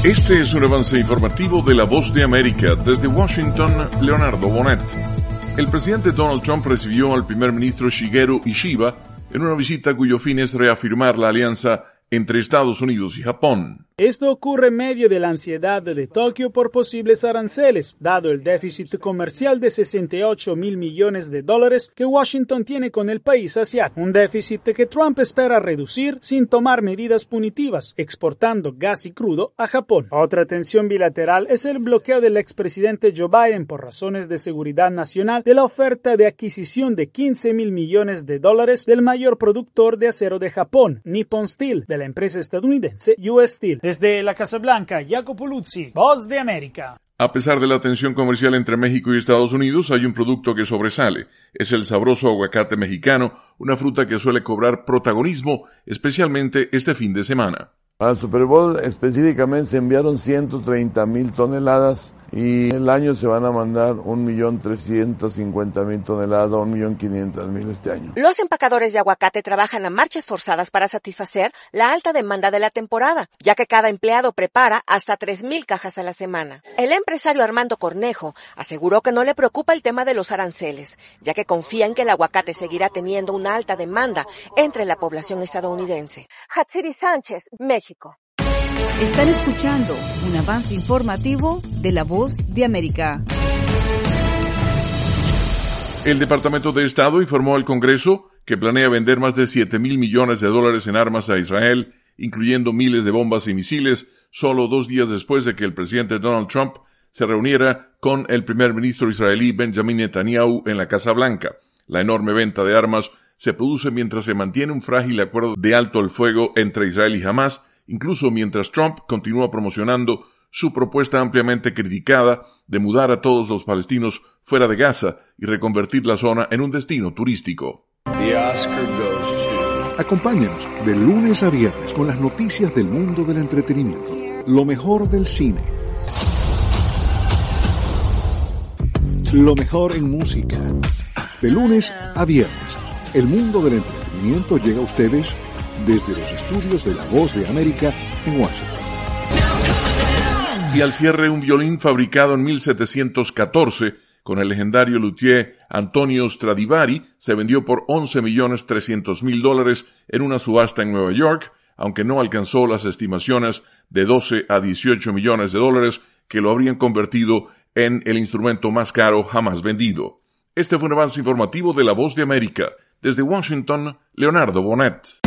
Este es un avance informativo de La Voz de América. Desde Washington, Leonardo Bonet. El presidente Donald Trump recibió al primer ministro Shigeru Ishiba en una visita cuyo fin es reafirmar la alianza entre Estados Unidos y Japón. Esto ocurre en medio de la ansiedad de Tokio por posibles aranceles, dado el déficit comercial de $68 mil millones que Washington tiene con el país asiático, un déficit que Trump espera reducir sin tomar medidas punitivas, exportando gas y crudo a Japón. Otra tensión bilateral es el bloqueo del expresidente Joe Biden por razones de seguridad nacional de la oferta de adquisición de $15 mil millones del mayor productor de acero de Japón, Nippon Steel, de la empresa estadounidense US Steel. Desde la Casa Blanca, Jacopo Luzzi, Voz de América. A pesar de la tensión comercial entre México y Estados Unidos, hay un producto que sobresale. Es el sabroso aguacate mexicano, una fruta que suele cobrar protagonismo, especialmente este fin de semana. Al Super Bowl específicamente se enviaron 130,000 toneladas y el año se van a mandar 1,350,000 toneladas, 1,500,000 este año. Los empacadores de aguacate trabajan a marchas forzadas para satisfacer la alta demanda de la temporada, ya que cada empleado prepara hasta 3,000 cajas a la semana. El empresario Armando Cornejo aseguró que no le preocupa el tema de los aranceles, ya que confía en que el aguacate seguirá teniendo una alta demanda entre la población estadounidense. Hatsiri Sánchez, México. Están escuchando un avance informativo de La Voz de América. El Departamento de Estado informó al Congreso que planea vender más de $7 mil millones en armas a Israel, incluyendo miles de bombas y misiles, solo 2 días después de que el presidente Donald Trump se reuniera con el primer ministro israelí Benjamin Netanyahu en la Casa Blanca. La enorme venta de armas se produce mientras se mantiene un frágil acuerdo de alto el fuego entre Israel y Hamás, incluso mientras Trump continúa promocionando su propuesta ampliamente criticada de mudar a todos los palestinos fuera de Gaza y reconvertir la zona en un destino turístico. Acompáñanos de lunes a viernes con las noticias del mundo del entretenimiento, lo mejor del cine, lo mejor en música. De lunes a viernes, el mundo del entretenimiento llega a ustedes desde los estudios de La Voz de América en Washington. Y al cierre, un violín fabricado en 1714 con el legendario luthier Antonio Stradivari se vendió por $11,300,000 en una subasta en Nueva York, aunque no alcanzó las estimaciones de 12 a 18 millones de dólares que lo habrían convertido en el instrumento más caro jamás vendido. Este fue un avance informativo de La Voz de América. Desde Washington, Leonardo Bonet.